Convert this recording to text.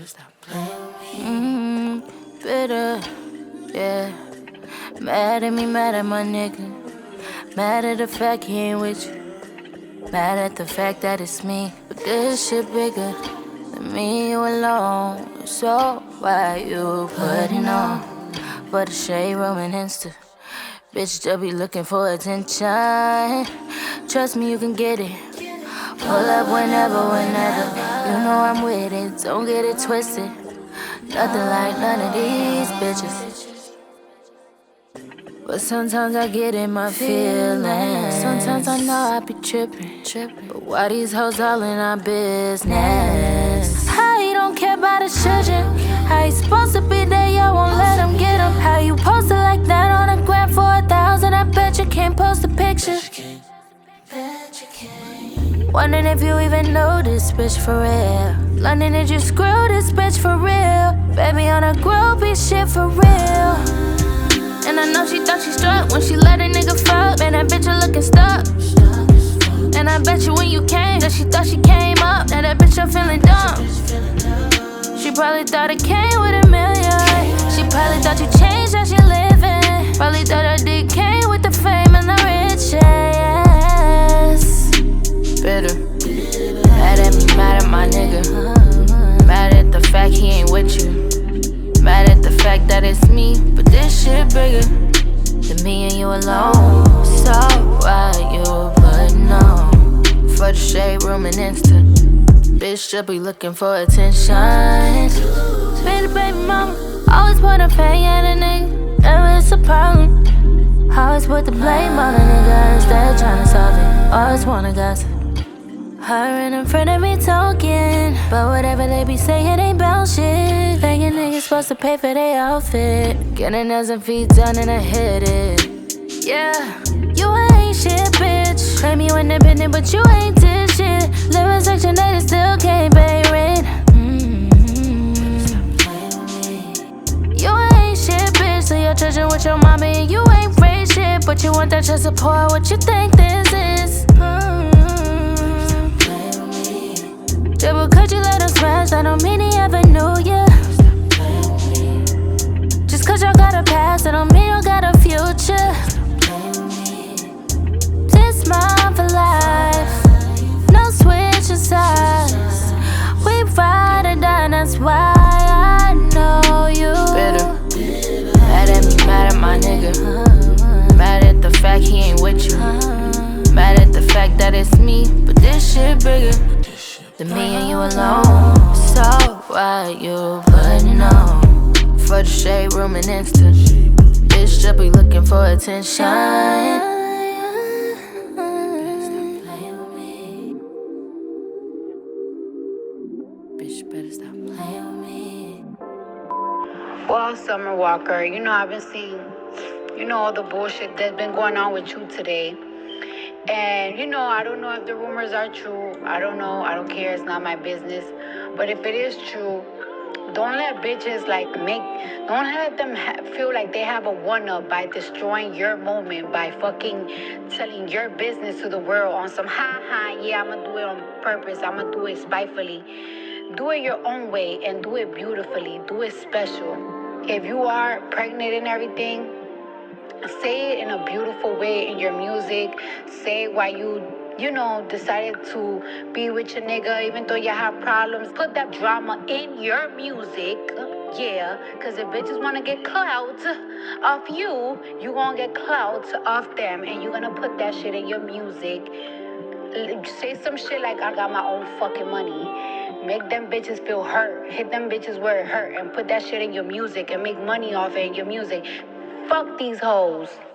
stop playing. Bitter, yeah. Mad at me, mad at my nigga. Mad at the fact he ain't with you. Mad at the fact that it's me. But this shit bigger than me, you alone. So why you putting on for the shade room and Insta? Bitch, just be looking for attention. Trust me, you can get it. Pull up whenever. You know I'm with it, don't get it twisted. Nothing like none of these bitches. But sometimes I get in my feelings. Sometimes I know I be tripping. But why these hoes all in our business? How you don't care about the children? How you supposed to be there, y'all won't let them get them? How you posted like that on a gram for 1,000? I bet you can't post a picture. Wondering if you even know this bitch for real. London, did you screw this bitch for real? Baby on a groupie shit for real. And I know she thought she struck when she let a nigga fuck. Man, that bitch a looking stuck. And I bet you when you came that she thought she came up. Now that bitch I'm feeling dumb. She probably thought it came with $1 million. She probably thought you changed how she living. Probably thought her dick came with the fame and the riches. Bitter. Mad at me, mad at my nigga. Mad at the fact he ain't with you. Mad at the fact that it's me, but this shit bigger than me and you alone. So why you putting on for the shade room and Insta? Bitch just be looking for attention. Sweet baby mama, always put a pay at a nigga, never it's a problem. Always put the blame on a nigga instead of trying to solve it. Always wanna gossip. Her in front of me talking, but whatever they be saying ain't bout shit. Thinking niggas supposed to pay for their outfit. Getting nails and feet done and I hit it. Yeah, you ain't shit, bitch. Claim you independent, but you ain't did shit. Living Section 8 and still can't pay rent. You ain't shit, bitch. So you're children with your mama and you ain't raised shit. But you want that child support, what you think this is? Yeah, but could you let him smash? I don't mean he ever knew ya. Just cause y'all got a past, I don't mean y'all got a future. This mine for life, no switching sides. We ride or die, that's why I know you. Bitter, mad at me, mad at my nigga. Mad at the fact he ain't with you. Mad at the fact that it's me, but this shit bigger than me and you alone. So why you putting on for the shade room and Insta? Bitch just be looking for attention. Bitch better stop playing with me. Well, Summer Walker, I've been seeing, all the bullshit that's been going on with you today. And, I don't know if the rumors are true. I don't know. I don't care. It's not my business. But if it is true, don't let bitches, don't let them feel like they have a one-up by destroying your moment, by fucking telling your business to the world on some, yeah, I'm going to do it on purpose. I'm going to do it spitefully. Do it your own way and do it beautifully. Do it special. If you are pregnant and everything, say it in a beautiful way in your music. Say why you decided to be with your nigga even though you have problems. Put that drama in your music. Yeah, because if bitches want to get clout off you, you gonna get clout off them. And you're gonna put that shit in your music. Say some shit like, I got my own fucking money. Make them bitches feel hurt. Hit them bitches where it hurt. And put that shit in your music and make money off it in your music. Fuck these hoes.